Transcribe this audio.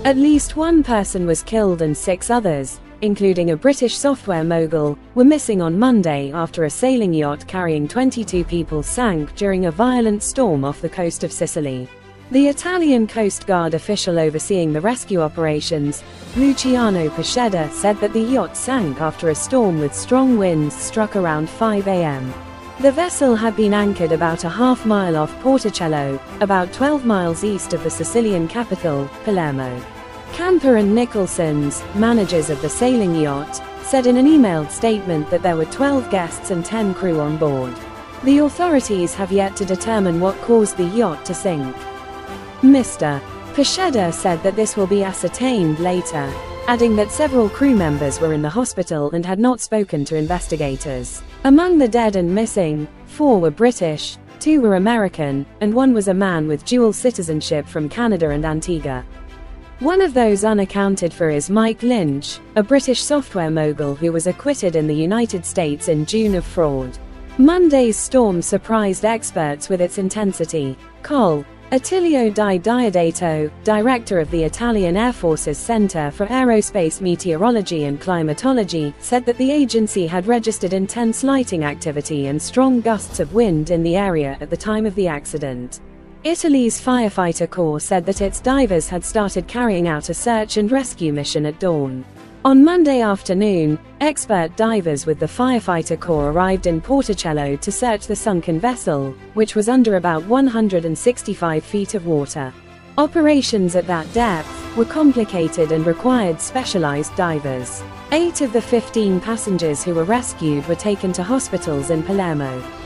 At least one person was killed and 6 others, including a British software mogul, were missing on Monday after a sailing yacht carrying 22 people sank during a violent storm off the coast of Sicily. The Italian Coast Guard official overseeing the rescue operations, Luciano Pesceda, said that the yacht sank after a storm with strong winds struck around 5 a.m. The vessel had been anchored about a half-mile off Porticello, about 12 miles east of the Sicilian capital, Palermo. Camper and Nicholson's, managers of the sailing yacht, said in an emailed statement that there were 12 guests and 10 crew on board. The authorities have yet to determine what caused the yacht to sink. Mr. Pesceda said that this will be ascertained later, adding that several crew members were in the hospital and had not spoken to investigators. Among the dead and missing, 4 were British, 2 were American, and 1 was a man with dual citizenship from Canada and Antigua. One of those unaccounted for is Mike Lynch, a British software mogul who was acquitted in the United States in June of fraud. Monday's storm surprised experts with its intensity. Col. Attilio Di Diodato, director of the Italian Air Force's Center for Aerospace Meteorology and Climatology, said that the agency had registered intense lighting activity and strong gusts of wind in the area at the time of the accident. Italy's firefighter corps said that its divers had started carrying out a search and rescue mission at dawn. On Monday afternoon, expert divers with the firefighter corps arrived in Porticello to search the sunken vessel, which was under about 165 feet of water. Operations at that depth were complicated and required specialized divers. 8 of the 15 passengers who were rescued were taken to hospitals in Palermo.